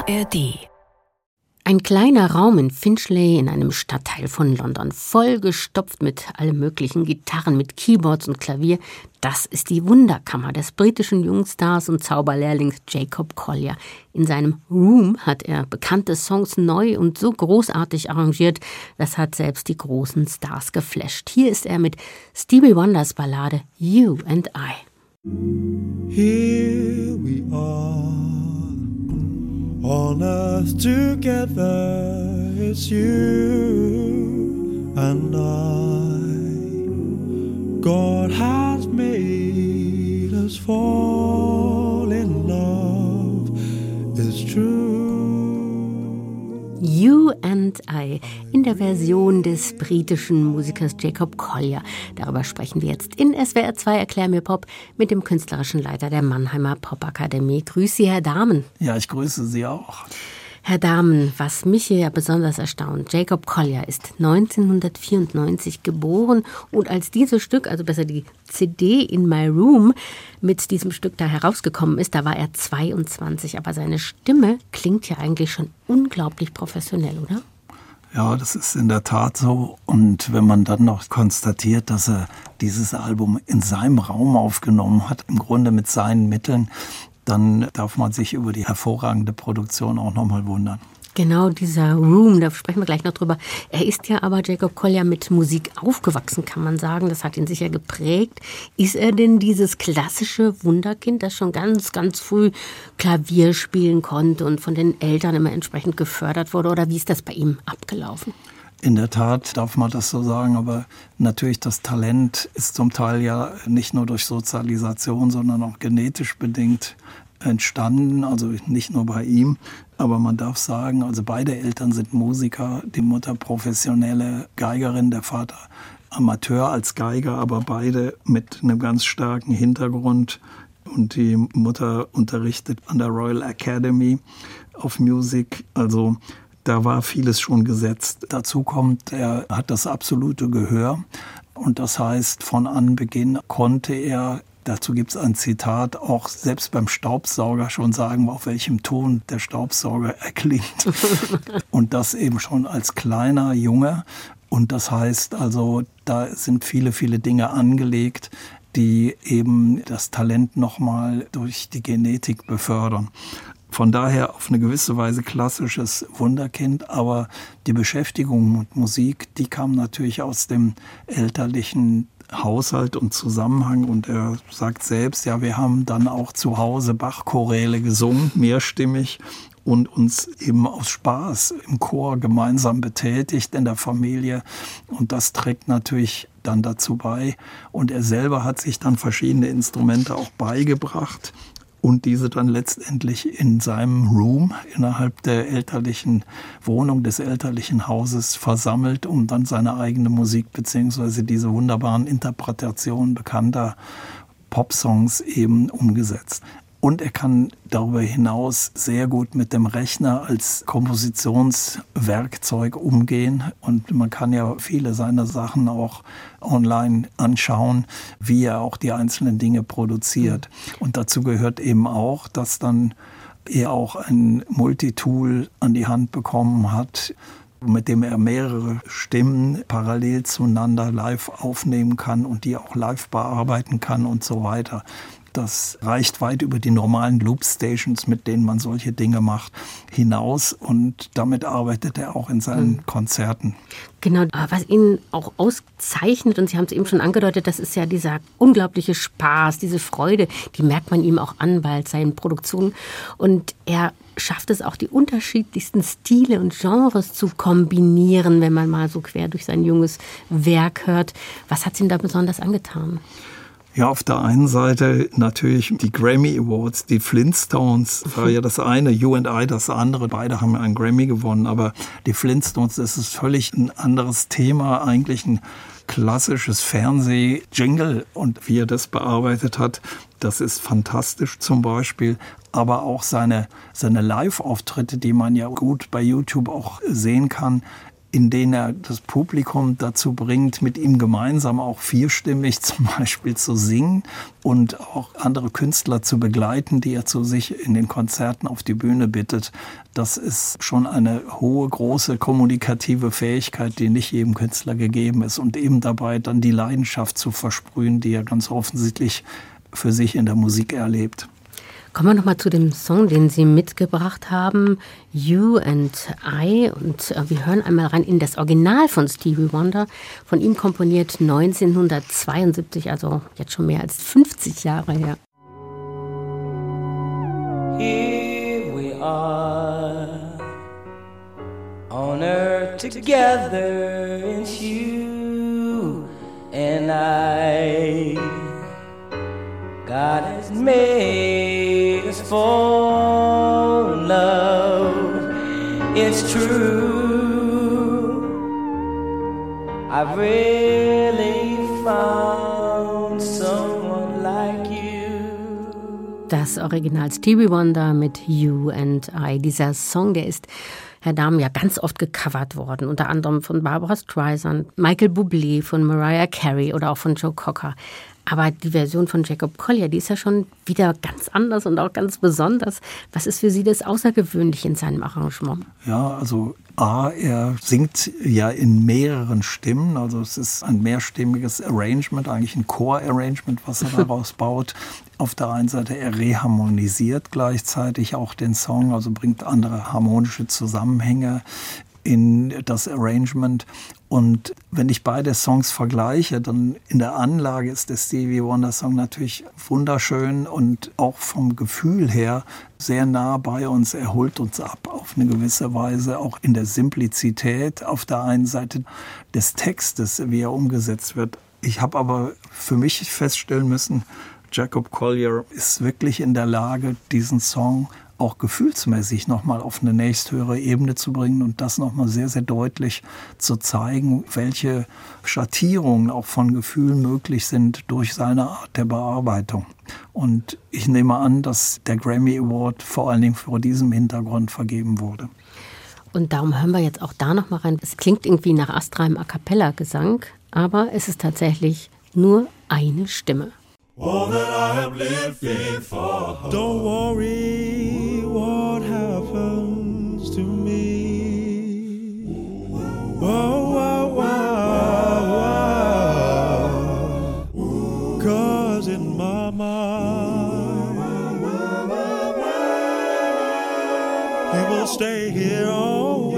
ARD. Ein kleiner Raum in Finchley in einem Stadtteil von London, vollgestopft mit allen möglichen Gitarren, mit Keyboards und Klavier. Das ist die Wunderkammer des britischen Jungstars und Zauberlehrlings Jacob Collier. In seinem Room hat er bekannte Songs neu und so großartig arrangiert, das hat selbst die großen Stars geflasht. Hier ist er mit Stevie Wonders Ballade You and I. Here we are, on earth together, it's you and I. God has made us fall in love, it's true. You and I in der Version des britischen Musikers Jacob Collier. Darüber sprechen wir jetzt in SWR 2 Erklär mir Pop mit dem künstlerischen Leiter der Mannheimer Popakademie. Grüß Sie, Herr Dahmen. Ja, ich grüße Sie auch. Herr Dahmen, was mich hier besonders erstaunt, Jacob Collier ist 1994 geboren und als dieses Stück, also besser die CD In My Room, mit diesem Stück da herausgekommen ist, da war er 22, aber seine Stimme klingt ja eigentlich schon unglaublich professionell, oder? Ja, das ist in der Tat so. Und wenn man dann noch konstatiert, dass er dieses Album in seinem Raum aufgenommen hat, im Grunde mit seinen Mitteln, dann darf man sich über die hervorragende Produktion auch nochmal wundern. Genau, dieser Room, da sprechen wir gleich noch drüber. Er ist ja aber, Jacob Collier, mit Musik aufgewachsen, kann man sagen. Das hat ihn sicher geprägt. Ist er denn dieses klassische Wunderkind, das schon ganz, ganz früh Klavier spielen konnte und von den Eltern immer entsprechend gefördert wurde? Oder wie ist das bei ihm abgelaufen? In der Tat darf man das so sagen, aber natürlich das Talent ist zum Teil ja nicht nur durch Sozialisation, sondern auch genetisch bedingt entstanden, also nicht nur bei ihm, aber man darf sagen, also beide Eltern sind Musiker, die Mutter professionelle Geigerin, der Vater Amateur als Geiger, aber beide mit einem ganz starken Hintergrund und die Mutter unterrichtet an der Royal Academy of Music, also da war vieles schon gesetzt. Dazu kommt, er hat das absolute Gehör und das heißt, von Anbeginn konnte er, dazu gibt es ein Zitat, auch selbst beim Staubsauger schon sagen, auf welchem Ton der Staubsauger erklingt. Und das eben schon als kleiner Junge. Und das heißt also, da sind viele, viele Dinge angelegt, die eben das Talent nochmal durch die Genetik befördern. Von daher auf eine gewisse Weise klassisches Wunderkind, aber die Beschäftigung mit Musik, die kam natürlich aus dem elterlichen Haushalt und Zusammenhang. Und er sagt selbst, ja, wir haben dann auch zu Hause Bach-Choräle gesungen, mehrstimmig, und uns eben aus Spaß im Chor gemeinsam betätigt in der Familie. Und das trägt natürlich dann dazu bei. Und er selber hat sich dann verschiedene Instrumente auch beigebracht und diese dann letztendlich in seinem Room innerhalb der elterlichen Wohnung, des elterlichen Hauses versammelt, um dann seine eigene Musik bzw. diese wunderbaren Interpretationen bekannter Popsongs eben umgesetzt. Und er kann darüber hinaus sehr gut mit dem Rechner als Kompositionswerkzeug umgehen. Und man kann ja viele seiner Sachen auch online anschauen, wie er auch die einzelnen Dinge produziert. Und dazu gehört eben auch, dass dann er auch ein Multitool an die Hand bekommen hat, mit dem er mehrere Stimmen parallel zueinander live aufnehmen kann und die auch live bearbeiten kann und so weiter. Das reicht weit über die normalen Loop-Stations, mit denen man solche Dinge macht, hinaus. Und damit arbeitet er auch in seinen Konzerten. Genau, was ihn auch auszeichnet, und Sie haben es eben schon angedeutet, das ist ja dieser unglaubliche Spaß, diese Freude, die merkt man ihm auch an bei seinen Produktionen. Und er schafft es auch, die unterschiedlichsten Stile und Genres zu kombinieren, wenn man mal so quer durch sein junges Werk hört. Was hat es ihm da besonders angetan? Ja, auf der einen Seite natürlich die Grammy Awards, die Flintstones war ja das eine, You and I das andere. Beide haben einen Grammy gewonnen, aber die Flintstones, das ist völlig ein anderes Thema, eigentlich ein klassisches Fernseh-Jingle. Und wie er das bearbeitet hat, das ist fantastisch zum Beispiel. Aber auch seine Live-Auftritte, die man ja gut bei YouTube auch sehen kann, in denen er das Publikum dazu bringt, mit ihm gemeinsam auch vierstimmig zum Beispiel zu singen und auch andere Künstler zu begleiten, die er zu sich in den Konzerten auf die Bühne bittet. Das ist schon eine hohe, große kommunikative Fähigkeit, die nicht jedem Künstler gegeben ist. Und eben dabei dann die Leidenschaft zu versprühen, die er ganz offensichtlich für sich in der Musik erlebt. Kommen wir nochmal zu dem Song, den Sie mitgebracht haben, You and I. Und wir hören einmal rein in das Original von Stevie Wonder, von ihm komponiert 1972, also jetzt schon mehr als 50 Jahre her. Here we are on earth together, it's you and I. God has made us fall in love, it's true. I've really found someone like you. Das Original Stevie Wonder mit You and I. Dieser Song, der ist, Herr Dahm, ja ganz oft gecovert worden, unter anderem von Barbra Streisand, Michael Bublé, von Mariah Carey oder auch von Joe Cocker. Aber die Version von Jacob Collier, die ist ja schon wieder ganz anders und auch ganz besonders. Was ist für Sie das Außergewöhnliche in seinem Arrangement? Ja, also er singt ja in mehreren Stimmen. Also es ist ein mehrstimmiges Arrangement, eigentlich ein Chor-Arrangement, was er daraus baut. Auf der einen Seite, er reharmonisiert gleichzeitig auch den Song, also bringt andere harmonische Zusammenhänge in das Arrangement. Und wenn ich beide Songs vergleiche, dann in der Anlage ist der Stevie Wonder Song natürlich wunderschön und auch vom Gefühl her sehr nah bei uns. Er holt uns ab auf eine gewisse Weise, auch in der Simplizität auf der einen Seite des Textes, wie er umgesetzt wird. Ich habe aber für mich feststellen müssen, Jacob Collier ist wirklich in der Lage, diesen Song auch gefühlsmäßig nochmal auf eine nächsthöhere Ebene zu bringen und das nochmal sehr, sehr deutlich zu zeigen, welche Schattierungen auch von Gefühlen möglich sind durch seine Art der Bearbeitung. Und ich nehme an, dass der Grammy Award vor allen Dingen vor diesem Hintergrund vergeben wurde. Und darum hören wir jetzt auch da nochmal rein. Es klingt irgendwie nach astreinem A-Cappella-Gesang, aber es ist tatsächlich nur eine Stimme. All that I have lived in for. Don't worry what happens to me. Whoa, whoa, whoa, whoa. 'Cause in my mind you will stay here always.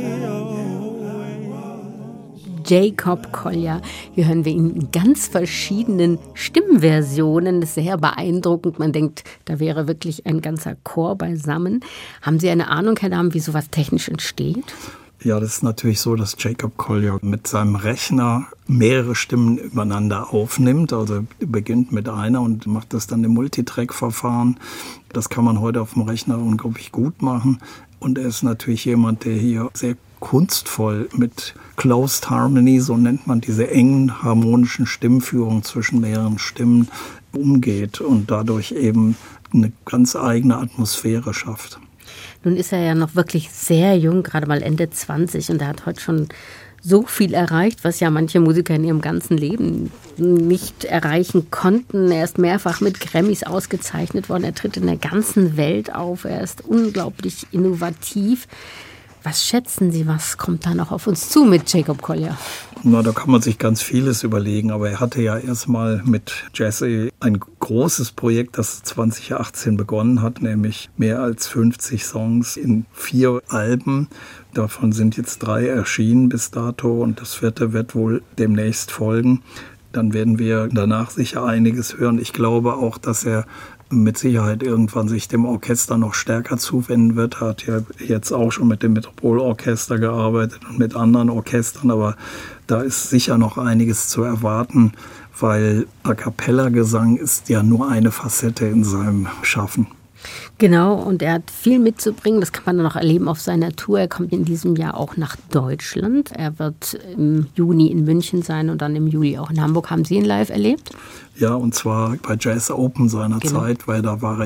Jacob Collier. Hier hören wir ihn in ganz verschiedenen Stimmversionen. Das ist sehr beeindruckend. Man denkt, da wäre wirklich ein ganzer Chor beisammen. Haben Sie eine Ahnung, Herr Dahm, wie sowas technisch entsteht? Ja, das ist natürlich so, dass Jacob Collier mit seinem Rechner mehrere Stimmen übereinander aufnimmt. Also beginnt mit einer und macht das dann im Multitrack-Verfahren. Das kann man heute auf dem Rechner unglaublich gut machen. Und er ist natürlich jemand, der hier sehr kunstvoll mit Closed Harmony, so nennt man diese engen harmonischen Stimmführungen zwischen mehreren Stimmen, umgeht und dadurch eben eine ganz eigene Atmosphäre schafft. Nun ist er ja noch wirklich sehr jung, gerade mal Ende 20, und er hat heute schon so viel erreicht, was ja manche Musiker in ihrem ganzen Leben nicht erreichen konnten. Er ist mehrfach mit Grammys ausgezeichnet worden, er tritt in der ganzen Welt auf, er ist unglaublich innovativ. Was schätzen Sie, was kommt da noch auf uns zu mit Jacob Collier? Na, da kann man sich ganz vieles überlegen, aber er hatte ja erstmal mit Jazzy ein großes Projekt, das 2018 begonnen hat, nämlich mehr als 50 Songs in 4 Alben. Davon sind jetzt 3 erschienen bis dato und das 4. wird wohl demnächst folgen. Dann werden wir danach sicher einiges hören. Ich glaube auch, dass er mit Sicherheit irgendwann sich dem Orchester noch stärker zuwenden wird. Er hat ja jetzt auch schon mit dem Metropolorchester gearbeitet und mit anderen Orchestern, aber da ist sicher noch einiges zu erwarten, weil A-Cappella-Gesang ist ja nur eine Facette in seinem Schaffen. Genau, und er hat viel mitzubringen, das kann man dann noch erleben auf seiner Tour. Er kommt in diesem Jahr auch nach Deutschland. Er wird im Juni in München sein und dann im Juli auch in Hamburg. Haben Sie ihn live erlebt? Ja, und zwar bei Jazz Open seiner Zeit, weil da war er ja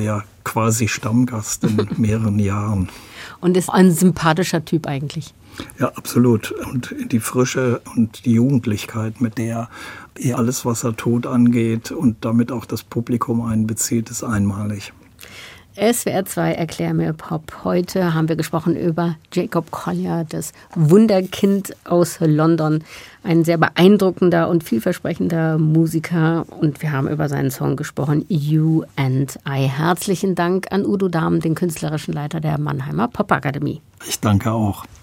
quasi Stammgast in mehreren Jahren. Und ist ein sympathischer Typ eigentlich. Ja, absolut. Und die Frische und die Jugendlichkeit, mit der er alles, was er tut, angeht und damit auch das Publikum einbezieht, ist einmalig. SWR 2 Erklär mir Pop. Heute haben wir gesprochen über Jacob Collier, das Wunderkind aus London. Ein sehr beeindruckender und vielversprechender Musiker. Und wir haben über seinen Song gesprochen, You and I. Herzlichen Dank an Udo Dahm, den künstlerischen Leiter der Mannheimer Popakademie. Ich danke auch.